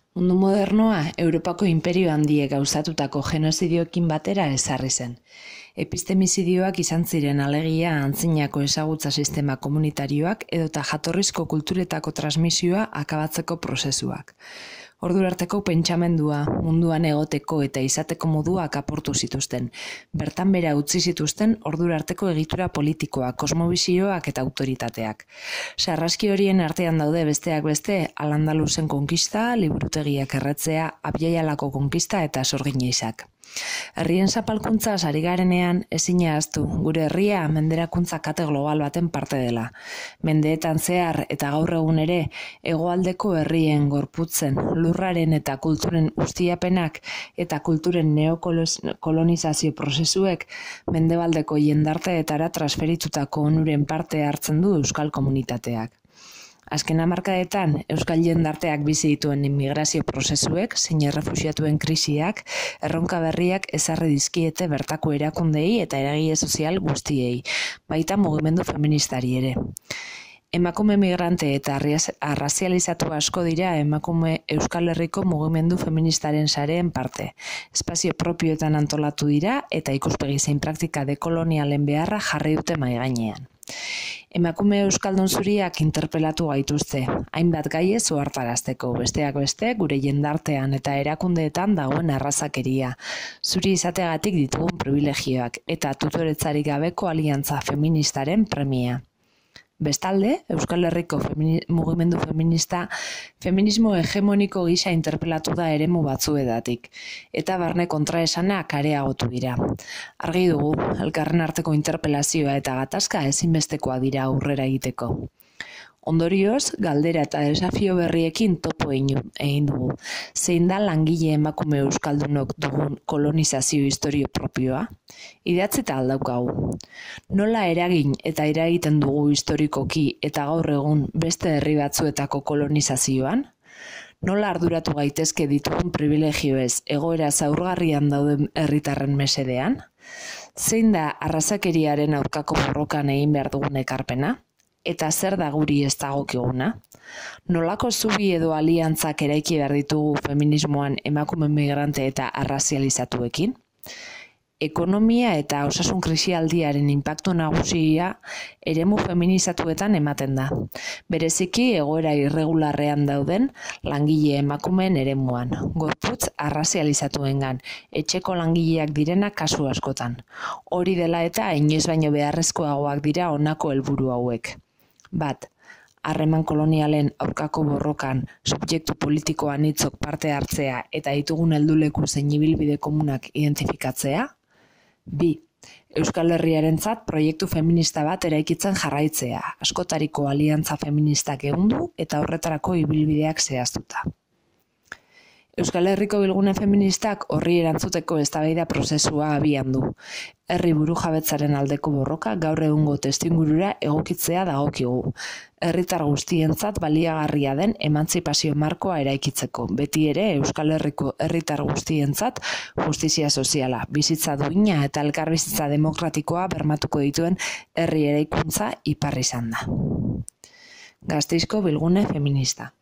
Mundu modernoa Europako inperio handiek gauzatutako genozidioekin batera ezarri zen. Epistemizidioak izan ziren alegia antzinako ezagutza sistema komunitarioak edota jatorrizko kulturetako transmisioa akabatzeko prozesuak. Ordurarteko pentsamendua, munduan egoteko eta izateko moduak aportu zituzten. Bertan bera utzi zituzten ordurarteko egitura politikoak, kosmobisioak eta autoritateak. Sarraski horien artean daude besteak beste, Al-Andalusen konkista, liburutegiak erretzea, Abjaialako konkista eta Sorgineisak. Herrien zapalkuntza ari garenean ezin ahaztu, gure herria menderakuntza kate global baten parte dela. Mendeetan zehar eta gaur egun ere, hegoaldeko herrien gorputzen, lurraren eta kulturen ustiapenak eta kulturen neokolonizazio prozesuek mendebaldeko jendarteetara transferitutako onuren parte hartzen du euskal komunitateak. Azken hamarkadetan, euskal jendarteak bizi dituen immigrazio prozesuek, zein errefuxiatuen krisiak, erronka berriak ezarri dizkiete bertako erakundei eta eragile sozial guztiei, baita mugimendu feministari ere. Emakume migrante eta arrazializatu asko dira emakume Euskal Herriko mugimendu feministaren sareen parte. Espazio propioetan antolatu dira eta ikuspegi zein praktika dekolonialen beharra jarri dute mahai gainean. Emakume euskaldun zuriak interpelatu gaituzte, hainbat gaiez ohartarazteko, besteak beste gure jendartean eta erakundeetan dagoen arrazakeria, zuri izateagatik ditugun privilegioak eta tutoretzarik gabeko aliantza feministaren premia. Bestalde, Euskal Herriko mugimendu feminista feminismo hegemoniko gisa interpelatu da eremu batzuetatik, eta barne kontraesanak areagotu dira. Argi dugu, elkarren arteko interpelazioa eta gatazka ezinbestekoa dira aurrera egiteko. Ondorioz, galdera eta desafio berriekin topo egin dugu. Zein da langile emakume euskaldunok dugun kolonizazio historio propioa? Idatzita aldaukagu. Nola eragin eta eragiten dugu historikoki eta gaur egun beste herri batzuetako kolonizazioan? Nola arduratu gaitezke ditugun privilegioez egoera zaurgarrian dauden herritarren mesedean? Zein da arrazakeriaren aurkako borrokan egin behar dugun ekarpena? Eta zer da guri ez dagokiguna? Nolako zubi edo aliantzak eraiki behar ditugu feminismoan emakume migrante eta arrazializatuekin? Ekonomia eta osasun krisialdiaren inpaktu nagusia eremu feminizatuetan ematen da. Bereziki egoera irregularrean dauden langile emakumeen eremuan, gorputz arrazializatuengan, etxeko langileak direnak kasu askotan. Hori dela eta inoiz baino beharrezkoagoak dira honako helburu hauek. Bat, harreman kolonialen aurkako borrokan subjektu politikoan hitzok parte hartzea eta ditugun helduleku zein ibilbide komunak identifikatzea. Bi, Euskal Herriarentzat proiektu feminista bat eraikitzen jarraitzea, askotariko aliantza feministak ehundu eta horretarako ibilbideak zehaztuta. Euskal Herriko bilgune feministak horri erantzuteko eztabaida prozesua abian du. Herri burujabetzaren aldeko borroka gaur egungo testuingurura egokitzea dagokigu. Herritar guztientzat baliagarria den emantzipazio markoa eraikitzeko. Beti ere Euskal Herriko herritar guztientzat justizia soziala, bizitza duina eta elkarbizitza demokratikoa bermatuko dituen herri eraikuntza ipar izan da. Gasteizko bilgune feminista.